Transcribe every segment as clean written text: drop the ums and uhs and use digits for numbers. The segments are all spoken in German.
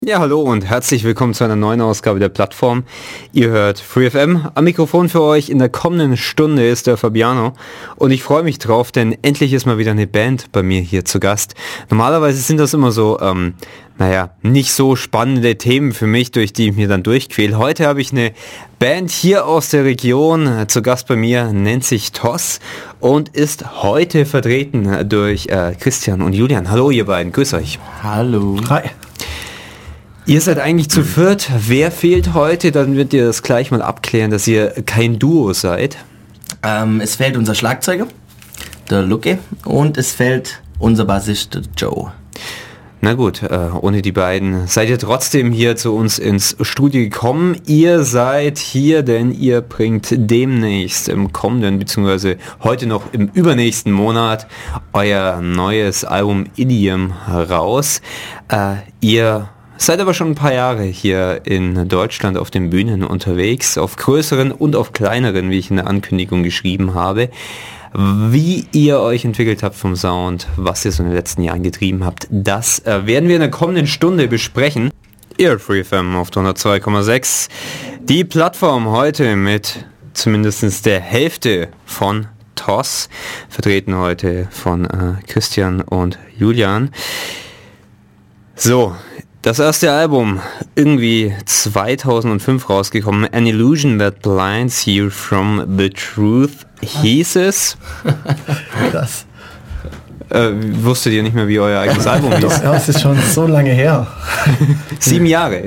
Ja, hallo und herzlich willkommen zu einer neuen Ausgabe der Plattform. Ihr hört FreeFM. Am Mikrofon für euch in der kommenden Stunde ist der Fabiano und ich freue mich drauf, denn endlich ist mal wieder eine Band bei mir hier zu Gast. Normalerweise sind das immer so, nicht so spannende Themen für mich, durch die ich mir dann durchquäle. Heute habe ich eine Band hier aus der Region zu Gast bei mir, nennt sich TOS und ist heute vertreten durch Christian und Julian. Hallo ihr beiden, grüß euch. Hallo. Hi. Ihr seid eigentlich zu viert. Wer fehlt heute? Dann wird ihr das gleich mal abklären, dass ihr kein Duo seid. Es fehlt unser Schlagzeuger, der Luke, und es fehlt unser Bassist, der Joe. Na gut, ohne die beiden seid ihr trotzdem hier zu uns ins Studio gekommen. Ihr seid hier, denn ihr bringt demnächst im kommenden, beziehungsweise heute noch im übernächsten Monat euer neues Album Idiom raus. Ihr seid aber schon ein paar Jahre hier in Deutschland auf den Bühnen unterwegs, auf größeren und auf kleineren, wie ich in der Ankündigung geschrieben habe. Wie ihr euch entwickelt habt vom Sound, was ihr so in den letzten Jahren getrieben habt, das werden wir in der kommenden Stunde besprechen. Ihr FreeFM auf 102,6. Die Plattform heute mit zumindest der Hälfte von TOS, vertreten heute von Christian und Julian. So, das erste Album, irgendwie 2005 rausgekommen, An Illusion That Blinds You From The Truth, hieß es. Krass. Wusstet ihr nicht mehr, wie euer eigenes Album hieß? Ja, es ist schon so lange her. 7 Jahre.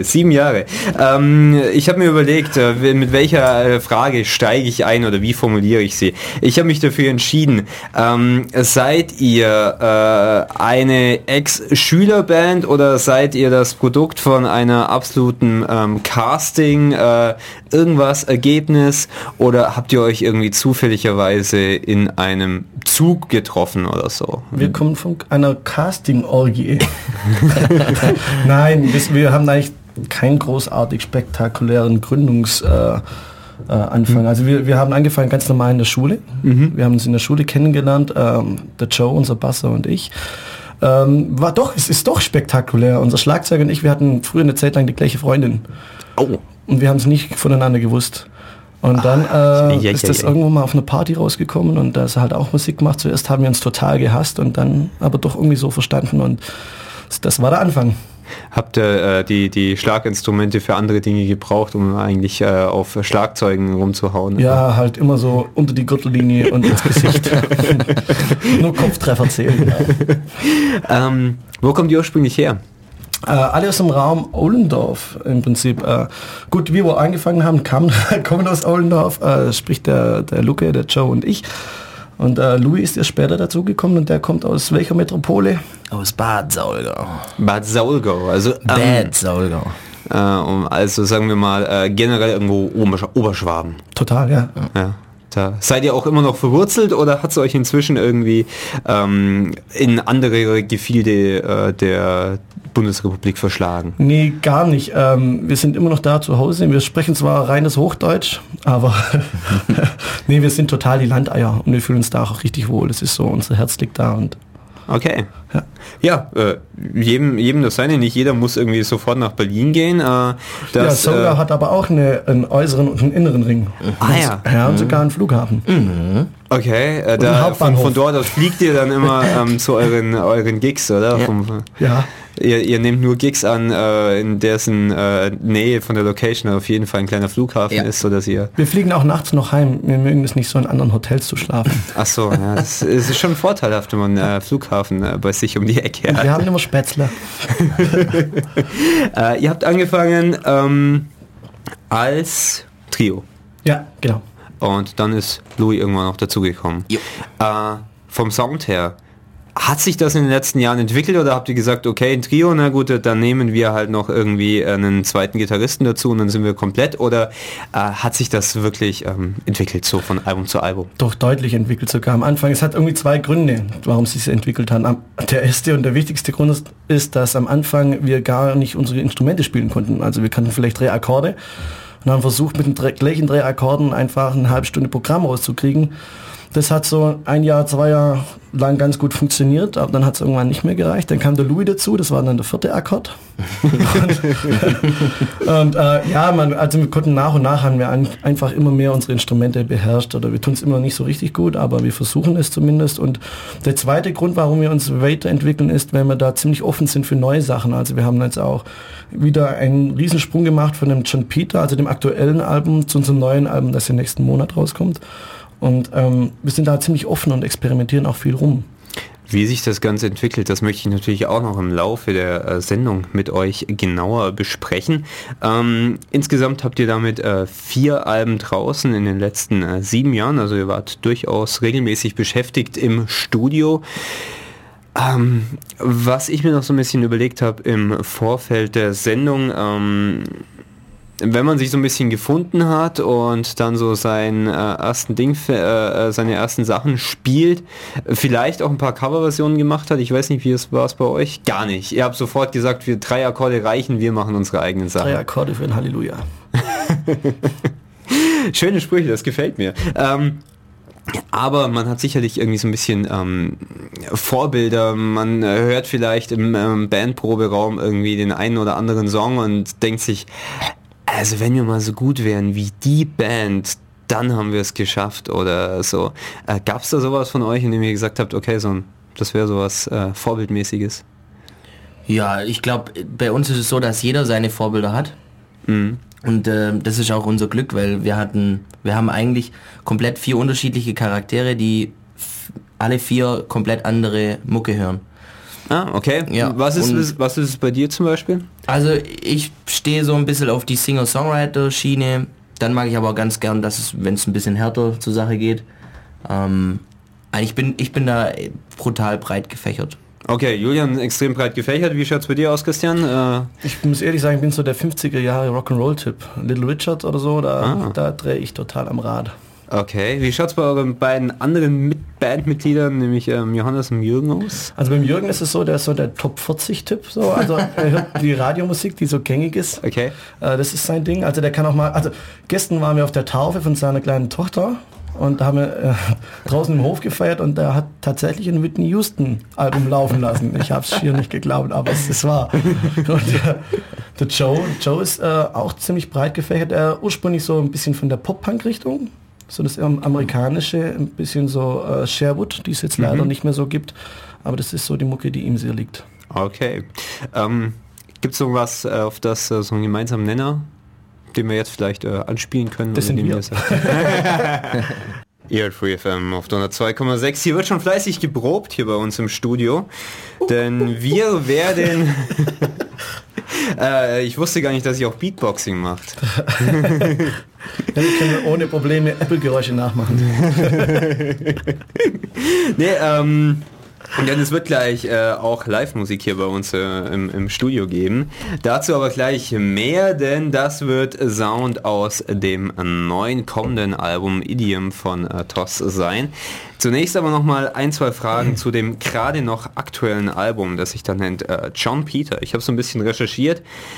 Ich habe mir überlegt, mit welcher Frage steige ich ein oder wie formuliere ich sie. Ich habe mich dafür entschieden, seid ihr eine Ex-Schülerband oder seid ihr das Produkt von einer absoluten Casting, irgendwas, Ergebnis, oder habt ihr euch irgendwie zufälligerweise in einem Zug getroffen oder so? Wir kommen von einer Casting-Orgie. Nein, wir haben eigentlich keinen großartig spektakulären Gründungsanfang. Also wir haben angefangen ganz normal in der Schule. Wir haben uns in der Schule kennengelernt, der Joe, unser Basser, und ich. Es ist doch spektakulär. Unser Schlagzeuger und ich, wir hatten früher eine Zeit lang die gleiche Freundin. Oh. Und wir haben es nicht voneinander gewusst. Und dann ist das irgendwo mal auf eine Party rausgekommen und da ist halt auch Musik gemacht. Zuerst haben wir uns total gehasst und dann aber doch irgendwie so verstanden und das war der Anfang. Habt ihr die Schlaginstrumente für andere Dinge gebraucht, um eigentlich auf Schlagzeugen rumzuhauen? Ja, halt immer so unter die Gürtellinie und ins Gesicht. Nur Kopftreffer zählen. Ja. Wo kommt ihr ursprünglich her? Alle aus dem Raum Ohlendorf im Prinzip. Gut, wir wo angefangen haben, kommen aus Ohlendorf, sprich der Luke, der Joe und ich. Und Louis ist erst später dazugekommen und der kommt aus welcher Metropole? Aus Bad Saulgau. Bad Saulgau, also Bad Saulgau. Also sagen wir mal generell irgendwo Oberschwaben. Total, ja. Da seid ihr auch immer noch verwurzelt oder hat es euch inzwischen irgendwie in andere Gefilde der Bundesrepublik verschlagen? Nee, gar nicht. Wir sind immer noch da zu Hause. Wir sprechen zwar reines Hochdeutsch, aber nee, wir sind total die Landeier und wir fühlen uns da auch richtig wohl. Es ist so, unser Herz liegt da und okay. Jedem das seine, nicht jeder muss irgendwie sofort nach Berlin gehen. Saulgau hat aber auch einen äußeren und einen inneren Ring. Ja, und sogar einen Flughafen. Okay, von dort aus fliegt ihr dann immer zu euren Gigs, oder? Ja. Ihr nehmt nur Gigs an, in dessen Nähe von der Location auf jeden Fall ein kleiner Flughafen ist, sodass ihr... Wir fliegen auch nachts noch heim. Wir mögen es nicht, so in anderen Hotels zu schlafen. Ach so, ja, das ist schon vorteilhaft, wenn man Flughafen bei sich um die Ecke hat. Wir haben immer Spätzle. Ihr habt angefangen als Trio. Ja, genau. Und dann ist Louis irgendwann noch dazugekommen. Vom Sound her, hat sich das in den letzten Jahren entwickelt oder habt ihr gesagt, okay, ein Trio, na gut, dann nehmen wir halt noch irgendwie einen zweiten Gitarristen dazu und dann sind wir komplett, oder hat sich das wirklich entwickelt, so von Album zu Album? Doch deutlich entwickelt sogar am Anfang. Es hat irgendwie 2 Gründe, warum es sich entwickelt hat. Der erste und der wichtigste Grund ist, dass am Anfang wir gar nicht unsere Instrumente spielen konnten. Also wir kannten vielleicht 3 Akkorde und haben versucht, mit den gleichen 3 Akkorden einfach eine halbe Stunde Programm rauszukriegen. Das hat so 1 Jahr, 2 Jahre lang ganz gut funktioniert, aber dann hat es irgendwann nicht mehr gereicht. Dann kam der Louis dazu, das war dann der 4. Akkord. Also wir konnten nach und nach, haben wir einfach immer mehr unsere Instrumente beherrscht, oder wir tun es immer nicht so richtig gut, aber wir versuchen es zumindest. Und der zweite Grund, warum wir uns weiterentwickeln, ist, wenn wir da ziemlich offen sind für neue Sachen. Also wir haben jetzt auch wieder einen Riesensprung gemacht von dem John Peter, also dem aktuellen Album, zu unserem neuen Album, das im nächsten Monat rauskommt. Und wir sind da ziemlich offen und experimentieren auch viel rum. Wie sich das Ganze entwickelt, das möchte ich natürlich auch noch im Laufe der Sendung mit euch genauer besprechen. Insgesamt habt ihr damit 4 Alben draußen in den letzten 7 Jahren, also ihr wart durchaus regelmäßig beschäftigt im Studio. Was ich mir noch so ein bisschen überlegt habe im Vorfeld der Sendung, wenn man sich so ein bisschen gefunden hat und dann so seine ersten Sachen spielt, vielleicht auch ein paar Coverversionen gemacht hat, ich weiß nicht, wie es war bei euch? Gar nicht. Ihr habt sofort gesagt, 3 Akkorde reichen, wir machen unsere eigenen Sachen. 3 Akkorde für ein Halleluja. Schöne Sprüche, das gefällt mir. Aber man hat sicherlich irgendwie so ein bisschen Vorbilder. Man hört vielleicht im Bandproberaum irgendwie den einen oder anderen Song und denkt sich, also wenn wir mal so gut wären wie die Band, dann haben wir es geschafft oder so. Gab es da sowas von euch, in dem ihr gesagt habt, okay, das wäre sowas Vorbildmäßiges? Ja, ich glaube, bei uns ist es so, dass jeder seine Vorbilder hat. Mhm. Und das ist auch unser Glück, weil wir haben eigentlich komplett 4 unterschiedliche Charaktere, die alle 4 komplett andere Mucke hören. Ah, okay. Ja, was ist es bei dir zum Beispiel? Also ich stehe so ein bisschen auf die Singer-Songwriter-Schiene. Dann mag ich aber auch ganz gern, wenn es ein bisschen härter zur Sache geht. Ich bin da brutal breit gefächert. Okay, Julian, extrem breit gefächert. Wie schaut's bei dir aus, Christian? Ich muss ehrlich sagen, ich bin so der 50er Jahre Rock'n'Roll-Typ. Little Richard oder so, da drehe ich total am Rad. Okay, wie schaut es bei euren beiden anderen Bandmitgliedern, nämlich Johannes und Jürgen aus? Also beim Jürgen ist es so, der ist so der Top 40-Typ. So. Also er hört die Radiomusik, die so gängig ist. Okay. Das ist sein Ding. Also der kann auch mal, also gestern waren wir auf der Taufe von seiner kleinen Tochter und da haben wir draußen im Hof gefeiert und der hat tatsächlich ein Whitney Houston Album laufen lassen. Ich habe es schier nicht geglaubt, aber es ist wahr. Und der Joe ist auch ziemlich breit gefächert. Ursprünglich so ein bisschen von der Pop-Punk-Richtung. So das amerikanische, ein bisschen so Sherwood, die es jetzt leider nicht mehr so gibt. Aber das ist so die Mucke, die ihm sehr liegt. Okay. Gibt es irgendwas auf das so einen gemeinsamen Nenner, den wir jetzt vielleicht anspielen können? Das sind wir. Ihr hört Free FM auf 102,6. Hier wird schon fleißig geprobt hier bei uns im Studio. Denn wir werden... ich wusste gar nicht, dass ihr auch Beatboxing macht. Ja, wir können ohne Probleme Apple-Geräusche nachmachen. Nee, denn es wird gleich auch Live-Musik hier bei uns im Studio geben. Dazu aber gleich mehr, denn das wird Sound aus dem neuen kommenden Album Idiom von TOS sein. Zunächst aber nochmal 1, 2 Fragen zu dem gerade noch aktuellen Album, das sich dann nennt John Peter. Ich habe so ein bisschen recherchiert.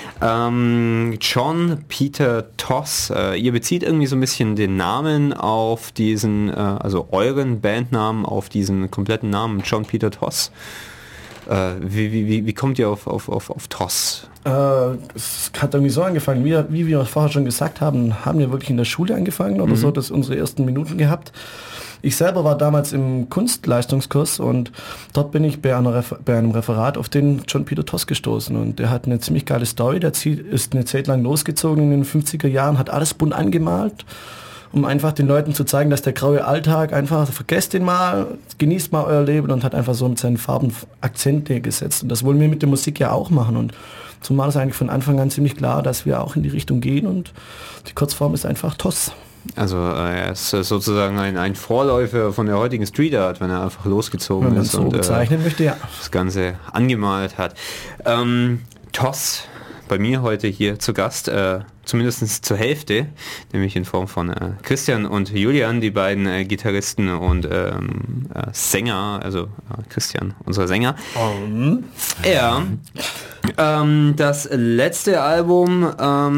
John Peter TOS. Ihr bezieht irgendwie so ein bisschen den Namen auf diesen, also euren Bandnamen auf diesen kompletten Namen John Peter TOS. Wie kommt ihr auf TOS? Es hat irgendwie so angefangen, wie wir vorher schon gesagt haben, haben wir wirklich in der Schule angefangen oder so, das unsere ersten Minuten gehabt. Ich selber war damals im Kunstleistungskurs und dort bin ich bei einem Referat auf den John Peter TOS gestoßen und der hat eine ziemlich geile Story, der ist eine Zeit lang losgezogen in den 50er Jahren, hat alles bunt angemalt, um einfach den Leuten zu zeigen, dass der graue Alltag einfach, vergesst den mal, genießt mal euer Leben und hat einfach so mit seinen Farben Akzente gesetzt. Und das wollen wir mit der Musik ja auch machen. Und zumal ist eigentlich von Anfang an ziemlich klar, dass wir auch in die Richtung gehen und die Kurzform ist einfach TOS. Also er ist sozusagen ein Vorläufer von der heutigen Street Art, wenn er einfach losgezogen ist so und bezeichnen möchte, ja. Das Ganze angemalt hat. TOS bei mir heute hier zu Gast, zumindest zur Hälfte, nämlich in Form von Christian und Julian, die beiden Gitarristen und Sänger, also Christian, unser Sänger. Ja. Das letzte Album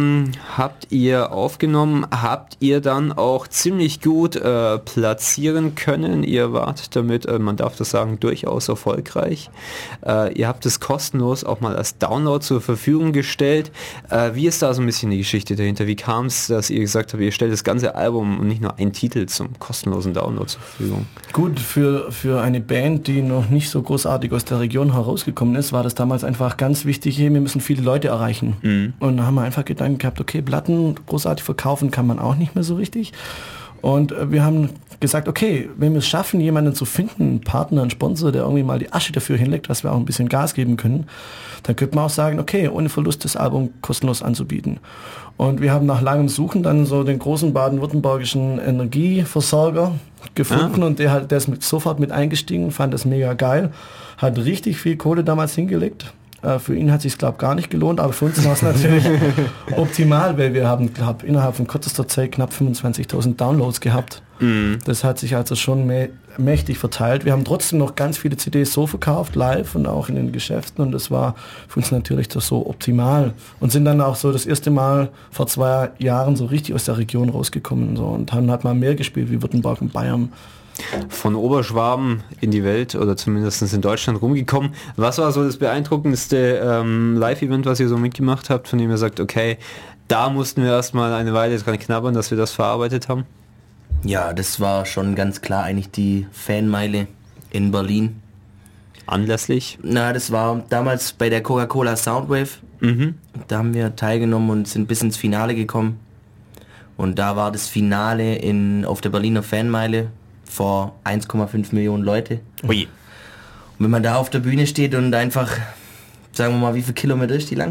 habt ihr aufgenommen, habt ihr dann auch ziemlich gut platzieren können. Ihr wart damit, man darf das sagen, durchaus erfolgreich. Ihr habt es kostenlos auch mal als Download zur Verfügung gestellt. Wie ist da so ein bisschen die Geschichte dahinter? Wie kam es, dass ihr gesagt habt, ihr stellt das ganze Album und nicht nur einen Titel zum kostenlosen Download zur Verfügung? Gut, für eine Band, die noch nicht so großartig aus der Region herausgekommen ist, war das damals einfach ganz wichtig, wir müssen viele Leute erreichen. Und dann haben wir einfach Gedanken gehabt, okay, Platten großartig verkaufen kann man auch nicht mehr so richtig. Und wir haben gesagt, okay, wenn wir es schaffen, jemanden zu finden, einen Partner, einen Sponsor, der irgendwie mal die Asche dafür hinlegt, dass wir auch ein bisschen Gas geben können, dann könnte man auch sagen, okay, ohne Verlust das Album kostenlos anzubieten. Und wir haben nach langem Suchen dann so den großen baden-württembergischen Energieversorger gefunden und der ist sofort mit eingestiegen, fand das mega geil, hat richtig viel Kohle damals hingelegt. Für ihn hat es sich, glaube ich, gar nicht gelohnt, aber für uns war es natürlich optimal, weil wir haben, glaube ich, innerhalb von kürzester Zeit knapp 25.000 Downloads gehabt. Das hat sich also schon mächtig verteilt. Wir haben trotzdem noch ganz viele CDs so verkauft, live und auch in den Geschäften, und das war für uns natürlich so optimal und sind dann auch so das erste Mal vor 2 Jahren so richtig aus der Region rausgekommen so, und haben halt mal mehr gespielt wie Württemberg und Bayern. Von Oberschwaben in die Welt oder zumindest in Deutschland rumgekommen. Was war so das beeindruckendste Live-Event, was ihr so mitgemacht habt, von dem ihr sagt, okay, da mussten wir erstmal eine Weile dran knabbern, dass wir das verarbeitet haben? Ja, das war schon ganz klar eigentlich die Fanmeile in Berlin. Anlässlich? Na, das war damals bei der Coca-Cola Soundwave. Da haben wir teilgenommen und sind bis ins Finale gekommen. Und da war das Finale auf der Berliner Fanmeile vor 1,5 Millionen Leute. Ui. Und wenn man da auf der Bühne steht und einfach, sagen wir mal, wie viele Kilometer ist die lang?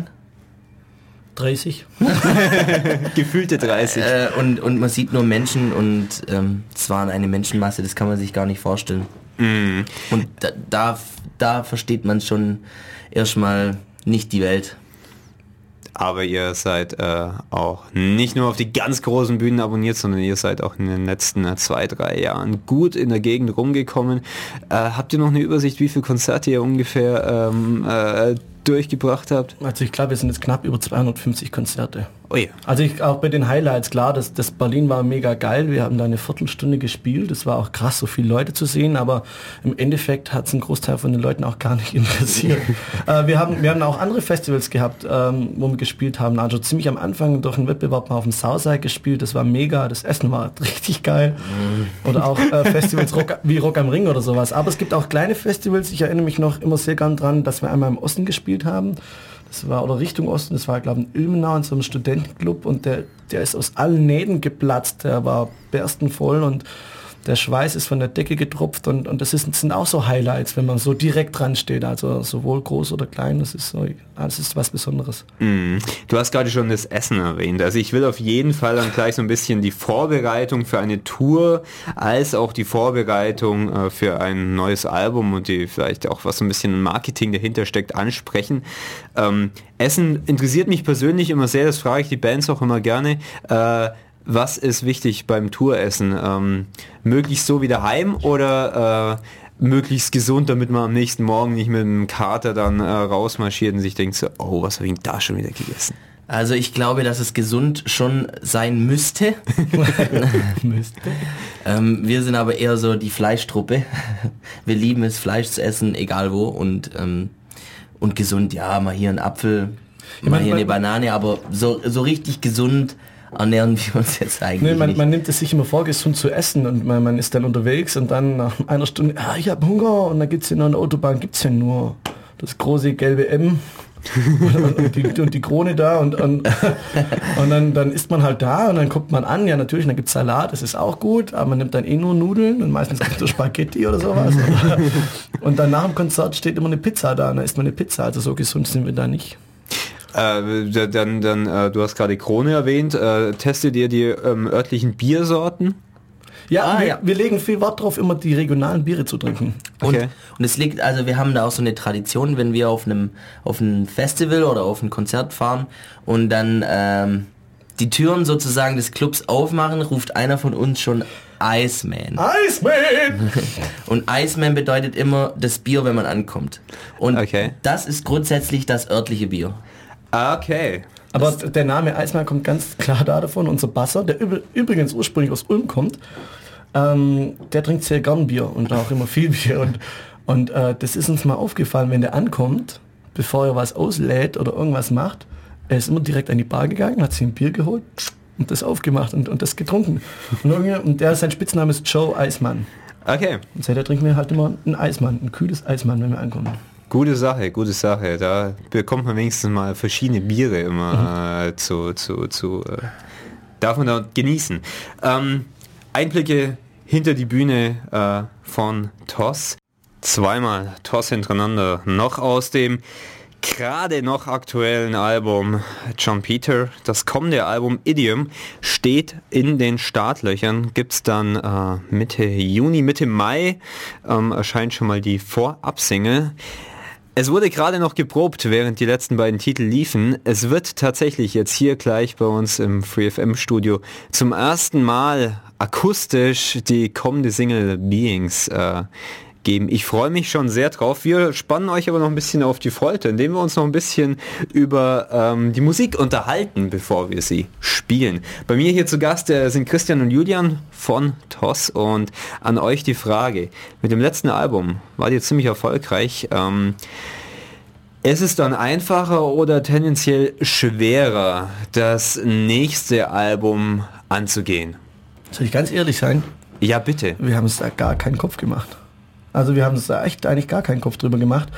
30. Gefühlte 30. Und man sieht nur Menschen und es war eine Menschenmasse, das kann man sich gar nicht vorstellen. Und da versteht man schon erstmal nicht die Welt. Aber ihr seid auch nicht nur auf die ganz großen Bühnen abonniert, sondern ihr seid auch in den letzten 2-3 Jahren gut in der Gegend rumgekommen. Habt ihr noch eine Übersicht, wie viele Konzerte ihr ungefähr durchgebracht habt? Also ich glaube, wir sind jetzt knapp über 250 Konzerte. Oh ja. Also auch bei den Highlights, klar, das Berlin war mega geil. Wir haben da eine Viertelstunde gespielt. Es war auch krass, so viele Leute zu sehen, aber im Endeffekt hat es einen Großteil von den Leuten auch gar nicht interessiert. Wir haben auch andere Festivals gehabt, wo wir gespielt haben. Also ziemlich am Anfang durch einen Wettbewerb mal auf dem Southside gespielt. Das war mega. Das Essen war richtig geil. Oder auch Festivals wie Rock am Ring oder sowas. Aber es gibt auch kleine Festivals. Ich erinnere mich noch immer sehr gern dran, dass wir einmal im Osten gespielt haben. Das war, oder Richtung Osten, das war, glaube ich, in Ilmenau in so einem Studentenclub, und der ist aus allen Nähten geplatzt, der war berstenvoll und der Schweiß ist von der Decke getropft, und das sind auch so Highlights, wenn man so direkt dran steht, also sowohl groß oder klein, das ist was Besonderes. Du hast gerade schon das Essen erwähnt, also ich will auf jeden Fall dann gleich so ein bisschen die Vorbereitung für eine Tour, als auch die Vorbereitung für ein neues Album und die vielleicht auch was so ein bisschen Marketing dahinter steckt, ansprechen. Essen interessiert mich persönlich immer sehr, das frage ich die Bands auch immer gerne. Was ist wichtig beim Touressen? Möglichst so wie daheim oder möglichst gesund, damit man am nächsten Morgen nicht mit dem Kater dann rausmarschiert und sich denkt so, oh, was habe ich denn da schon wieder gegessen? Also ich glaube, dass es gesund schon sein müsste. Wir sind aber eher so die Fleischtruppe. Wir lieben es, Fleisch zu essen, egal wo. Und gesund, ja, mal hier ein Apfel, mal hier eine Banane, aber so richtig gesund ernähren wir uns jetzt eigentlich nicht. Man nimmt es sich immer vor, gesund zu essen, und man ist dann unterwegs und dann nach einer Stunde, ich habe Hunger, und dann gibt's hier noch an der Autobahn, gibt's ja nur das große gelbe M und die Krone da und dann isst man halt da, und dann kommt man an, ja natürlich, dann gibt's Salat, das ist auch gut, aber man nimmt dann nur Nudeln und meistens gibt's so Spaghetti oder sowas. Und dann nach dem Konzert steht immer eine Pizza da, und dann isst man eine Pizza, also so gesund sind wir da nicht. Du hast gerade Krone erwähnt. Testet ihr die örtlichen Biersorten? Ja, wir legen viel Wert drauf, immer die regionalen Biere zu trinken. Okay. Und es liegt, also wir haben da auch so eine Tradition, wenn wir auf ein Festival oder auf ein Konzert fahren und dann die Türen sozusagen des Clubs aufmachen, ruft einer von uns schon Iceman. Iceman! Und Iceman bedeutet immer das Bier, wenn man ankommt. Und das ist grundsätzlich das örtliche Bier. Okay. Aber der Name Iceman kommt ganz klar davon. Unser Basser, der übrigens ursprünglich aus Ulm kommt, der trinkt sehr gern Bier und auch immer viel Bier. Und das ist uns mal aufgefallen, wenn der ankommt, bevor er was auslädt oder irgendwas macht, er ist immer direkt an die Bar gegangen, hat sich ein Bier geholt und das aufgemacht und das getrunken. Und sein Spitzname ist Joe Eismann. Okay. Und seitdem trinken wir halt immer ein Eismann, ein kühles Eismann, wenn wir ankommen. Gute Sache. Da bekommt man wenigstens mal verschiedene Biere immer darf man da genießen. Einblicke hinter die Bühne von TOS. Zweimal TOS hintereinander. Noch aus dem gerade noch aktuellen Album John Peter. Das kommende Album Idiom steht in den Startlöchern. Gibt's dann Mitte Juni, Mitte Mai erscheint schon mal die Vorabsingle. Es wurde gerade noch geprobt, während die letzten beiden Titel liefen. Es wird tatsächlich jetzt hier gleich bei uns im FreeFM Studio zum ersten Mal akustisch die kommende Single Beings geben. Ich freue mich schon sehr drauf. Wir spannen euch aber noch ein bisschen auf die Folter, indem wir uns noch ein bisschen über die Musik unterhalten, bevor wir sie spielen. Bei mir hier zu Gast sind Christian und Julian von TOS und an euch die Frage. Mit dem letzten Album wart ihr ziemlich erfolgreich. Ist es dann einfacher oder tendenziell schwerer, das nächste Album anzugehen? Soll ich ganz ehrlich sein? Ja, bitte. Wir haben uns da gar keinen Kopf gemacht. Also wir haben uns da echt eigentlich gar keinen Kopf drüber gemacht.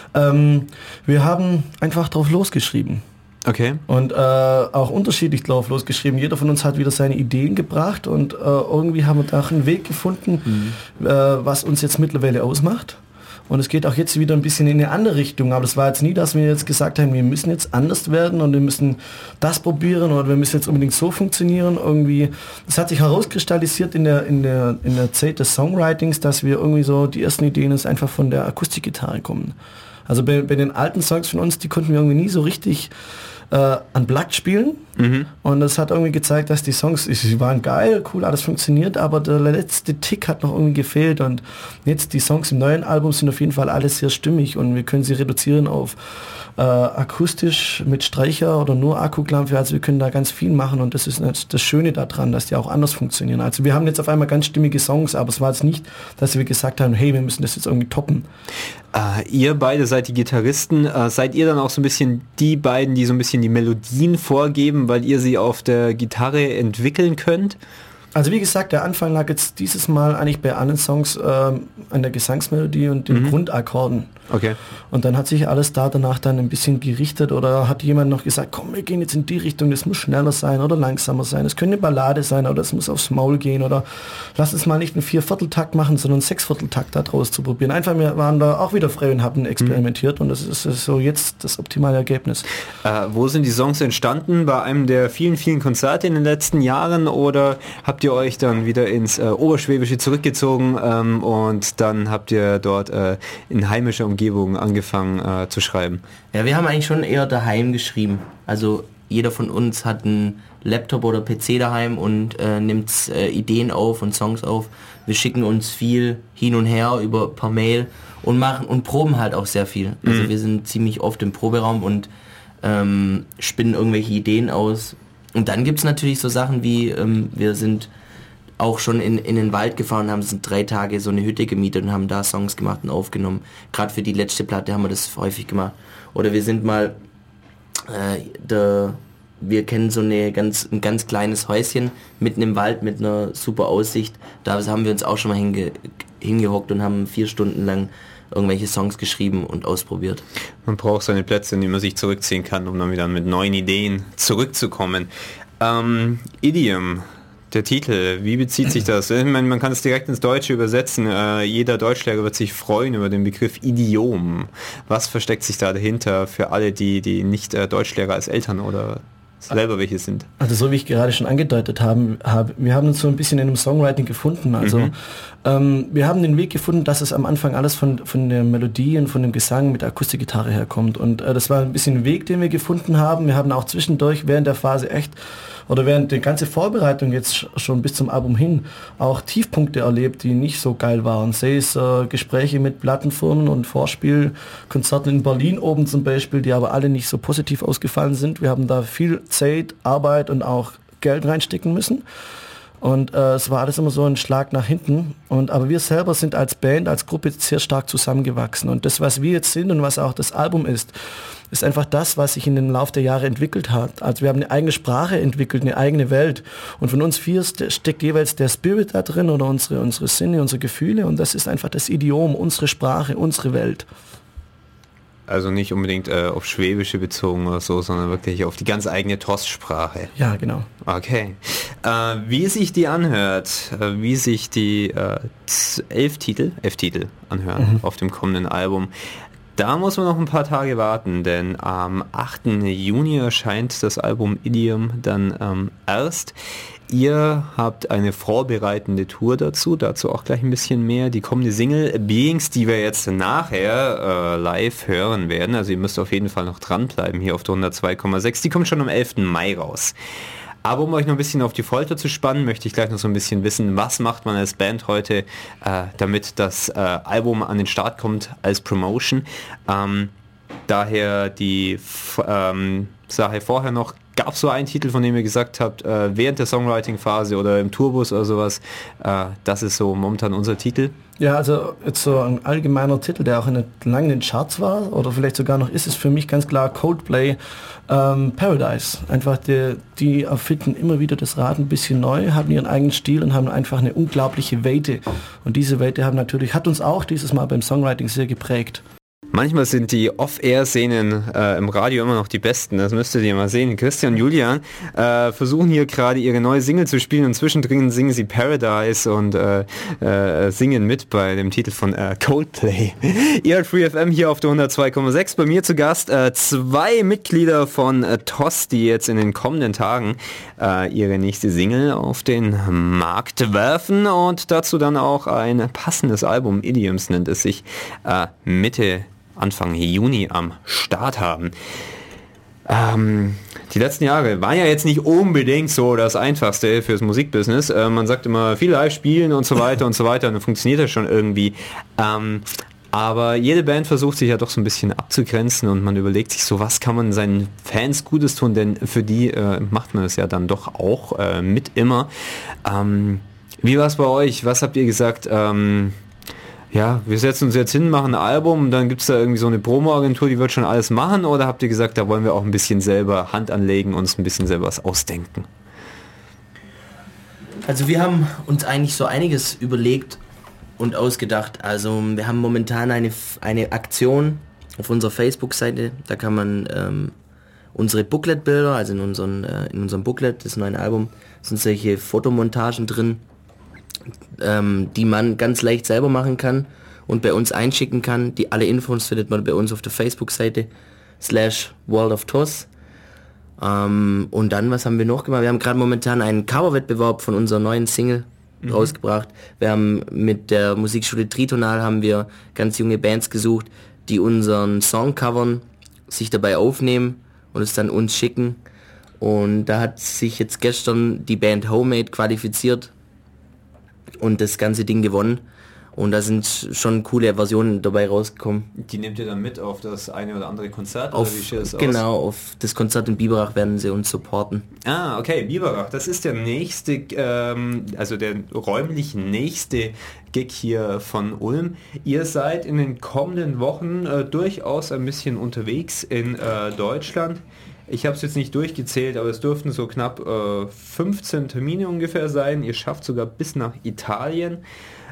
Wir haben einfach drauf losgeschrieben. Okay. Und auch unterschiedlich drauf losgeschrieben. Jeder von uns hat wieder seine Ideen gebracht und irgendwie haben wir da einen Weg gefunden, was uns jetzt mittlerweile ausmacht. Und es geht auch jetzt wieder ein bisschen in eine andere Richtung. Aber das war jetzt nie, dass wir jetzt gesagt haben, wir müssen jetzt anders werden und wir müssen das probieren oder wir müssen jetzt unbedingt so funktionieren. Irgendwie, es hat sich herauskristallisiert in der Zeit des Songwritings, dass wir irgendwie so, die ersten Ideen ist einfach von der Akustikgitarre kommen. Also bei den alten Songs von uns, die konnten wir irgendwie nie so richtig unplugged spielen. Und das hat irgendwie gezeigt, dass die Songs, sie waren geil, cool, alles funktioniert, aber der letzte Tick hat noch irgendwie gefehlt und jetzt die Songs im neuen Album sind auf jeden Fall alle sehr stimmig und wir können sie reduzieren auf akustisch mit Streicher oder nur Akkuklampe, also wir können da ganz viel machen und das ist das Schöne daran, dass die auch anders funktionieren. Also wir haben jetzt auf einmal ganz stimmige Songs, aber es war jetzt nicht, dass wir gesagt haben, hey, wir müssen das jetzt irgendwie toppen. Ihr beide seid die Gitarristen, seid ihr dann auch so ein bisschen die beiden, die so ein bisschen die Melodien vorgeben, weil ihr sie auf der Gitarre entwickeln könnt? Also wie gesagt, der Anfang lag jetzt dieses Mal eigentlich bei allen Songs an der Gesangsmelodie und den Grundakkorden. Okay. Und dann hat sich alles da danach dann ein bisschen gerichtet oder hat jemand noch gesagt, komm, wir gehen jetzt in die Richtung, das muss schneller sein oder langsamer sein. Es könnte eine Ballade sein oder es muss aufs Maul gehen oder lass uns mal nicht einen 4/4-Takt machen, sondern einen 6/4-Takt da draus zu probieren. Einfach, wir waren da auch wieder frei und haben experimentiert und das ist so jetzt das optimale Ergebnis. Wo sind die Songs entstanden? Bei einem der vielen, vielen Konzerte in den letzten Jahren oder habt ihr euch dann wieder ins Oberschwäbische zurückgezogen und dann habt ihr dort in heimischer Umgebung angefangen zu schreiben? Ja, wir haben eigentlich schon eher daheim geschrieben. Also jeder von uns hat einen Laptop oder PC daheim und nimmt Ideen auf und Songs auf. Wir schicken uns viel hin und her per Mail und machen und proben halt auch sehr viel. Also wir sind ziemlich oft im Proberaum und spinnen irgendwelche Ideen aus. Und dann gibt es natürlich so Sachen wie, wir sind auch schon in den Wald gefahren und haben 3 Tage so eine Hütte gemietet und haben da Songs gemacht und aufgenommen. Gerade für die letzte Platte haben wir das häufig gemacht. Oder wir sind mal, wir kennen so ein ganz kleines Häuschen mitten im Wald mit einer super Aussicht. Da haben wir uns auch schon mal hingehockt und haben 4 Stunden lang irgendwelche Songs geschrieben und ausprobiert. Man braucht so eine Plätze, in die man sich zurückziehen kann, um dann wieder mit neuen Ideen zurückzukommen. Idiom, der Titel, wie bezieht sich das? Ich meine, man kann es direkt ins Deutsche übersetzen. Jeder Deutschlehrer wird sich freuen über den Begriff Idiom. Was versteckt sich da dahinter für alle, die nicht Deutschlehrer als Eltern oder selber welche sind? Also so wie ich gerade schon angedeutet habe, wir haben uns so ein bisschen in einem Songwriting gefunden. Also wir haben den Weg gefunden, dass es am Anfang alles von der Melodie und von dem Gesang mit der Akustikgitarre herkommt. Und das war ein bisschen ein Weg, den wir gefunden haben. Wir haben auch zwischendurch während der Phase echt oder während der ganze Vorbereitung jetzt schon bis zum Album hin auch Tiefpunkte erlebt, die nicht so geil waren. Sei es Gespräche mit Plattenfirmen und Vorspielkonzerten in Berlin oben zum Beispiel, die aber alle nicht so positiv ausgefallen sind. Wir haben da viel Zeit, Arbeit und auch Geld reinstecken müssen. Und es war alles immer so ein Schlag nach hinten. Aber wir selber sind als Band, als Gruppe sehr stark zusammengewachsen. Und das, was wir jetzt sind und was auch das Album ist einfach das, was sich in den Lauf der Jahre entwickelt hat. Also wir haben eine eigene Sprache entwickelt, eine eigene Welt. Und von uns vier steckt jeweils der Spirit da drin oder unsere Sinne, unsere Gefühle. Und das ist einfach das Idiom, unsere Sprache, unsere Welt. Also nicht unbedingt auf Schwäbische bezogen oder so, sondern wirklich auf die ganz eigene TOS-Sprache. Ja, genau. Okay. Wie sich die anhört, wie sich die 11 Titel anhören auf dem kommenden Album, da muss man noch ein paar Tage warten, denn am 8. Juni erscheint das Album Idiom dann erst. Ihr habt eine vorbereitende Tour dazu auch gleich ein bisschen mehr. Die kommende Single Beings, die wir jetzt nachher live hören werden, also ihr müsst auf jeden Fall noch dranbleiben hier auf der 102,6, die kommt schon am 11. Mai raus. Aber um euch noch ein bisschen auf die Folter zu spannen, möchte ich gleich noch so ein bisschen wissen, was macht man als Band heute, damit das Album an den Start kommt als Promotion. Daher die Sache vorher noch, gab es so einen Titel, von dem ihr gesagt habt, während der Songwriting-Phase oder im Tourbus oder sowas, das ist so momentan unser Titel? Ja, also jetzt so ein allgemeiner Titel, der auch lange in den Charts war, oder vielleicht sogar noch ist es für mich ganz klar Coldplay, Paradise. Einfach die erfinden immer wieder das Rad ein bisschen neu, haben ihren eigenen Stil und haben einfach eine unglaubliche Weite. Und diese Weite hat uns auch dieses Mal beim Songwriting sehr geprägt. Manchmal sind die Off-Air-Szenen im Radio immer noch die besten, das müsstet ihr mal sehen. Christian und Julian versuchen hier gerade ihre neue Single zu spielen und zwischendrin singen sie Paradise und singen mit bei dem Titel von Coldplay. Ihr hört Free FM hier auf der 102,6. Bei mir zu Gast 2 Mitglieder von TOS, die jetzt in den kommenden Tagen ihre nächste Single auf den Markt werfen und dazu dann auch ein passendes Album, Idioms nennt es sich, Anfang Juni am Start haben. Die letzten Jahre waren ja jetzt nicht unbedingt so das Einfachste fürs Musikbusiness. Man sagt immer, viel live spielen und so weiter und dann funktioniert das schon irgendwie. Aber jede Band versucht sich ja doch so ein bisschen abzugrenzen und man überlegt sich so, was kann man seinen Fans Gutes tun, denn für die macht man es ja dann doch auch mit immer. Wie war es bei euch? Was habt ihr gesagt? Ja, wir setzen uns jetzt hin, machen ein Album, dann gibt es da irgendwie so eine Promo-Agentur, die wird schon alles machen, oder habt ihr gesagt, da wollen wir auch ein bisschen selber Hand anlegen, uns ein bisschen selber was ausdenken? Also wir haben uns eigentlich so einiges überlegt und ausgedacht. Also wir haben momentan eine Aktion auf unserer Facebook-Seite, da kann man unsere Booklet-Bilder, also in unserem Booklet des neuen Albums, sind solche Fotomontagen drin, die man ganz leicht selber machen kann und bei uns einschicken kann. Alle Infos findet man bei uns auf der Facebook-Seite /WorldOfTOS. Und dann, was haben wir noch gemacht? Wir haben gerade momentan einen Coverwettbewerb von unserer neuen Single rausgebracht. Wir haben mit der Musikschule Tritonal haben wir ganz junge Bands gesucht, die unseren Song covern, sich dabei aufnehmen und es dann uns schicken. Und da hat sich jetzt gestern die Band Homemade qualifiziert und das ganze Ding gewonnen. Und da sind schon coole Versionen dabei rausgekommen. Die nehmt ihr dann mit auf das eine oder andere Konzert? Oder wie sieht das aus? Genau, auf das Konzert in Biberach werden sie uns supporten. Ah, okay, Biberach, das ist der nächste, also der räumlich nächste Gig hier von Ulm. Ihr seid in den kommenden Wochen durchaus ein bisschen unterwegs in Deutschland. Ich habe es jetzt nicht durchgezählt, aber es dürften so knapp 15 Termine ungefähr sein. Ihr schafft sogar bis nach Italien.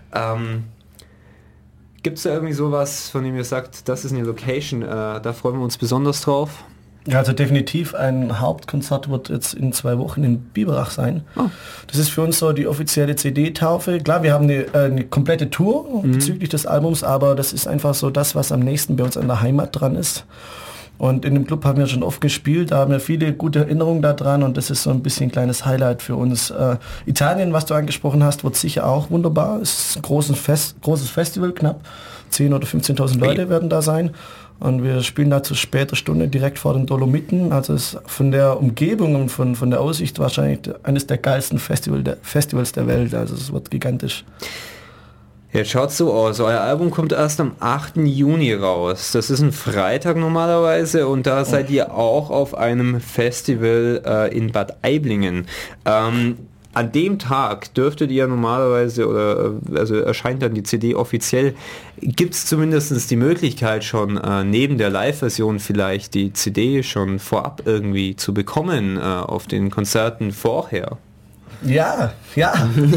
Gibt es da irgendwie sowas, von dem ihr sagt, das ist eine Location, da freuen wir uns besonders drauf? Ja, also definitiv ein Hauptkonzert wird jetzt in 2 Wochen in Biberach sein. Oh. Das ist für uns so die offizielle CD-Taufe. Klar, wir haben eine komplette Tour bezüglich des Albums, aber das ist einfach so das, was am nächsten bei uns an der Heimat dran ist. Und in dem Club haben wir schon oft gespielt, da haben wir viele gute Erinnerungen daran und das ist so ein bisschen ein kleines Highlight für uns. Italien, was du angesprochen hast, wird sicher auch wunderbar. Es ist ein großes Festival, knapp 10.000 oder 15.000 Leute werden da sein. Und wir spielen da zu später Stunde direkt vor den Dolomiten. Also es ist von der Umgebung und von der Aussicht wahrscheinlich eines der geilsten Festivals der Welt. Also es wird gigantisch. Jetzt schaut so aus, euer Album kommt erst am 8. Juni raus. Das ist ein Freitag normalerweise und da seid ihr auch auf einem Festival in Bad Aiblingen. An dem Tag dürftet ihr normalerweise, oder also erscheint dann die CD offiziell, gibt es zumindest die Möglichkeit schon neben der Live-Version vielleicht die CD schon vorab irgendwie zu bekommen auf den Konzerten vorher? Ja. Wir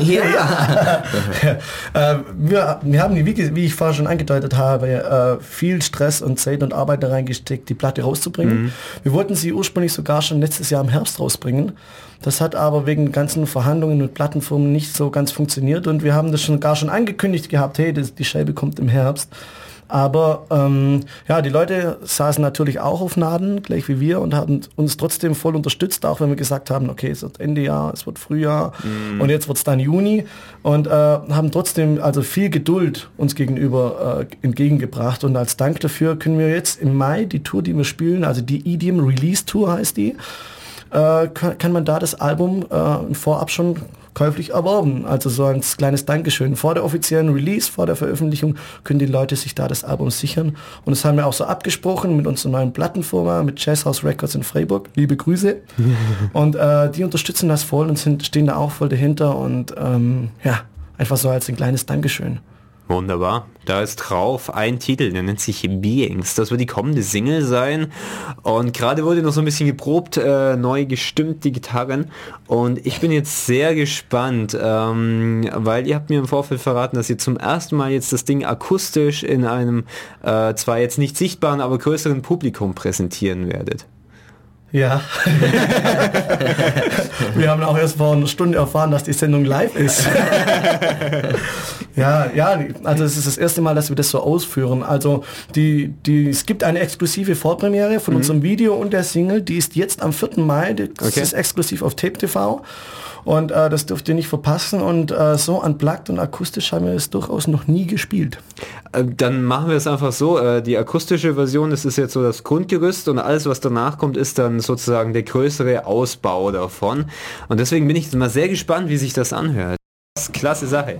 haben, wie ich vorher schon angedeutet habe, viel Stress und Zeit und Arbeit da reingesteckt, die Platte rauszubringen. Wir wollten sie ursprünglich sogar schon letztes Jahr im Herbst rausbringen. Das hat aber wegen ganzen Verhandlungen mit Plattenfirmen nicht so ganz funktioniert und wir haben das schon angekündigt gehabt, hey, die Scheibe kommt im Herbst. Aber die Leute saßen natürlich auch auf Nadeln, gleich wie wir, und haben uns trotzdem voll unterstützt, auch wenn wir gesagt haben, okay, es wird Ende Jahr, es wird Frühjahr und jetzt wird es dann Juni und haben trotzdem also viel Geduld uns gegenüber entgegengebracht. Und als Dank dafür können wir jetzt im Mai die Tour, die wir spielen, also die EDM Release Tour heißt die, kann man da das Album vorab schon käuflich erworben. Also so ein kleines Dankeschön. Vor der offiziellen Release, vor der Veröffentlichung können die Leute sich da das Album sichern. Und das haben wir auch so abgesprochen mit unserer neuen Plattenfirma, mit Jazzhouse Records in Freiburg. Liebe Grüße. Und die unterstützen das voll und stehen da auch voll dahinter. Und einfach so als ein kleines Dankeschön. Wunderbar. Da ist drauf ein Titel, der nennt sich Beings. Das wird die kommende Single sein. Und gerade wurde noch so ein bisschen geprobt, neu gestimmt, die Gitarren. Und ich bin jetzt sehr gespannt, weil ihr habt mir im Vorfeld verraten, dass ihr zum ersten Mal jetzt das Ding akustisch in einem zwar jetzt nicht sichtbaren, aber größeren Publikum präsentieren werdet. Ja. Wir haben auch erst vor einer Stunde erfahren, dass die Sendung live ist. Also es ist das erste Mal, dass wir das so ausführen. Also es gibt eine exklusive Vorpremiere von unserem Video und der Single, die ist jetzt am 4. Mai, das ist exklusiv auf Tape TV. Und das dürft ihr nicht verpassen. Und so unplugged und akustisch haben wir es durchaus noch nie gespielt. Dann machen wir es einfach so. Die akustische Version, das ist jetzt so das Grundgerüst und alles, was danach kommt, ist dann sozusagen der größere Ausbau davon. Und deswegen bin ich jetzt mal sehr gespannt, wie sich das anhört. Klasse Sache.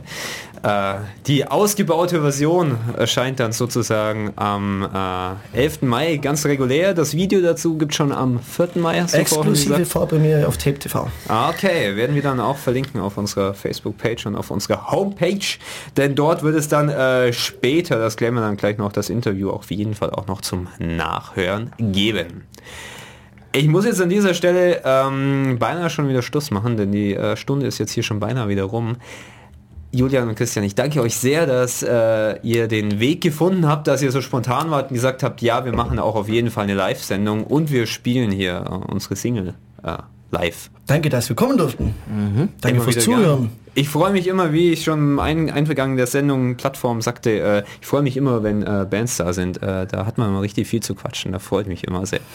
Die ausgebaute Version erscheint dann sozusagen am 11. Mai ganz regulär. Das Video dazu gibt es schon am 4. Mai. Exklusive Vorpremiere auf Tape TV. Okay, werden wir dann auch verlinken auf unserer Facebook-Page und auf unserer Homepage. Denn dort wird es dann später, das klären wir dann gleich noch, das Interview auf jeden Fall auch noch zum Nachhören geben. Ich muss jetzt an dieser Stelle beinahe schon wieder Schluss machen, denn die Stunde ist jetzt hier schon beinahe wieder rum. Julian und Christian, ich danke euch sehr, dass ihr den Weg gefunden habt, dass ihr so spontan wart und gesagt habt, ja, wir machen auch auf jeden Fall eine Live-Sendung und wir spielen hier unsere Single live. Danke, dass wir kommen durften. Danke fürs Zuhören. Gern. Ich freue mich immer, wie ich schon im Einvergang der Sendung Plattform sagte, ich freue mich immer, wenn Bands da sind. Da hat man immer richtig viel zu quatschen. Da freut mich immer sehr.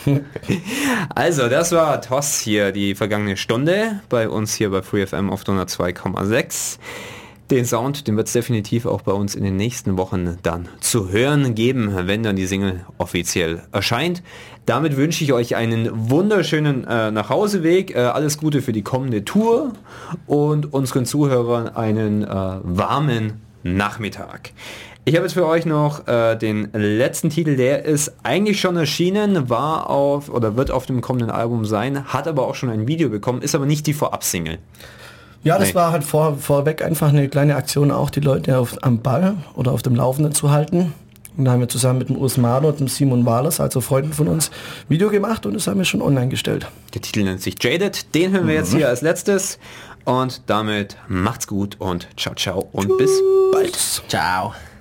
Also, das war TOS hier, die vergangene Stunde bei uns hier bei FreeFM auf 102,6. Den Sound, den wird es definitiv auch bei uns in den nächsten Wochen dann zu hören geben, wenn dann die Single offiziell erscheint. Damit wünsche ich euch einen wunderschönen Nachhauseweg, alles Gute für die kommende Tour und unseren Zuhörern einen warmen Nachmittag. Ich habe jetzt für euch noch den letzten Titel, der ist eigentlich schon erschienen, wird auf dem kommenden Album sein, hat aber auch schon ein Video bekommen, ist aber nicht die Vorab-Single. Ja, das war halt vorweg einfach eine kleine Aktion, auch die Leute am Ball oder auf dem Laufenden zu halten. Und da haben wir zusammen mit dem Urs Mahler und dem Simon Wahlers, also Freunden von uns, Video gemacht und das haben wir schon online gestellt. Der Titel nennt sich Jaded, den hören wir jetzt hier als letztes. Und damit macht's gut und ciao, ciao und bis bald. Ciao.